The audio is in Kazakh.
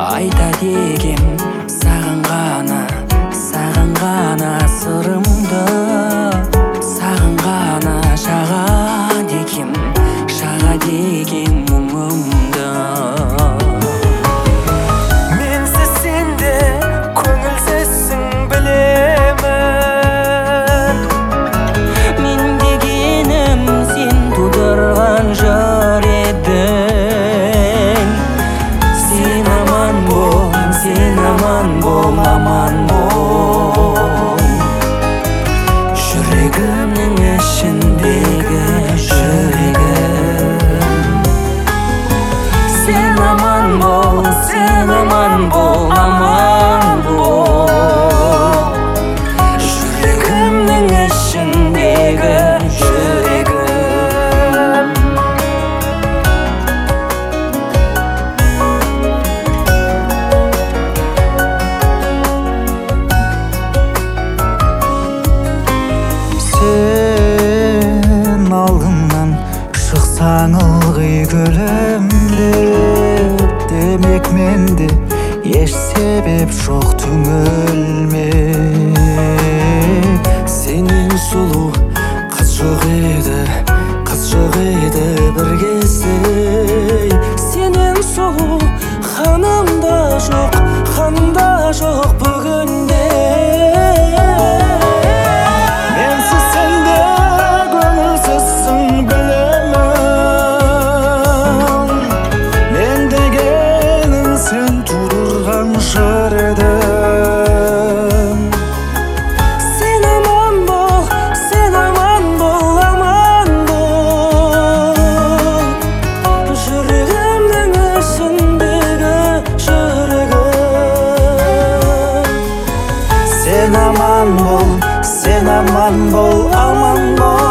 айта дегем саған ғана сырымды, саған ғана шаға дегем мұңымды. Менсіз сенде көңілсізсің білемін, мен дегенім сен тудырған жыр едің. Сен аман бол, аман бол, жүрегімнің ішіндегі жүрегім. Сен аман бол, аман бол, жүрегімнің ішіндегі жүрегім. Сен алдымнан шықсаң ылғи күлімдеп, демек менде еш себеп жоқ түңілмек. Сенен сұлу қыз жоқ еді бір кезде. Сенен сұлу ханым да жоқ бүгінде. Менсіз сенде көңілсізсің білемін, мен дегенің сен тудырған жыр едің. Сен аман бол, аман бол, жүрегімнің ішіндегі жүрегім. Сен аман бол, аман бол.